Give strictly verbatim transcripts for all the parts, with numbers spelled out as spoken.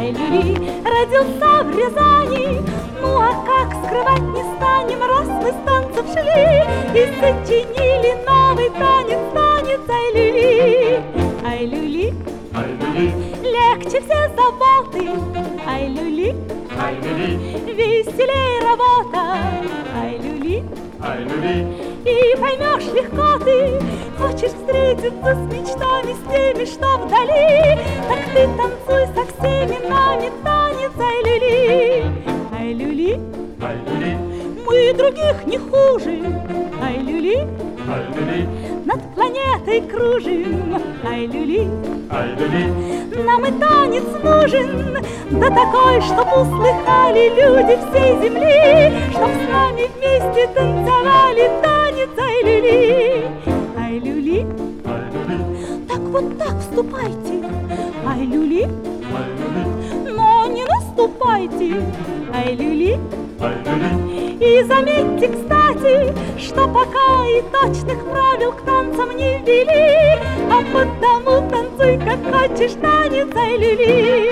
ай-люли, родился в Рязани. Ну а как скрывать не станем, раз мы с танцев шли и сочинили новый танец, танец ай-люли. Ай-люли, ай-люли, легче все заботы, ай-люли, ай-люли, веселей работа, ай-люли, ай-люли. и поймешь легко ты, хочешь встретиться с мечтами, с теми, что вдали, так ты танцуй со всеми нами танец ай-люли. Ай-люли, ай-люли, мы других не хуже, ай-люли, ай-люли, над планетой кружим, ай-люли, ай-люли. нам и танец нужен, да такой, чтоб услыхали люди всей земли, чтоб с нами вместе танцевали танец ай-люли. Ай-люли, ай-люли, так вот так вступайте, ай-люли, ай-люли, но не наступайте, ай-люли. ай-люли. И заметьте, кстати, что пока и точных правил к танцам не ввели, а потому танцуй, как хочешь, танец ай-люли.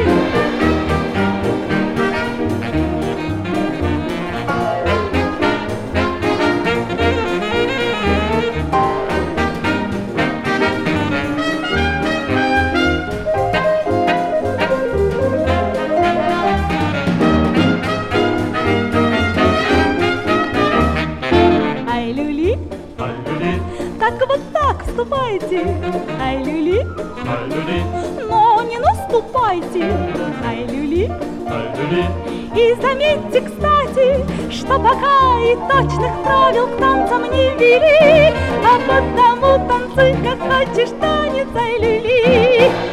Ай-люли, ай-люли, так вот так вступайте, ай-люли, ай-люли, но не наступайте, ай-люли. ай-люли. И заметьте, кстати, что пока и точных правил к танцам не ввели, а потому танцуй, как хочешь, танец ай-люли.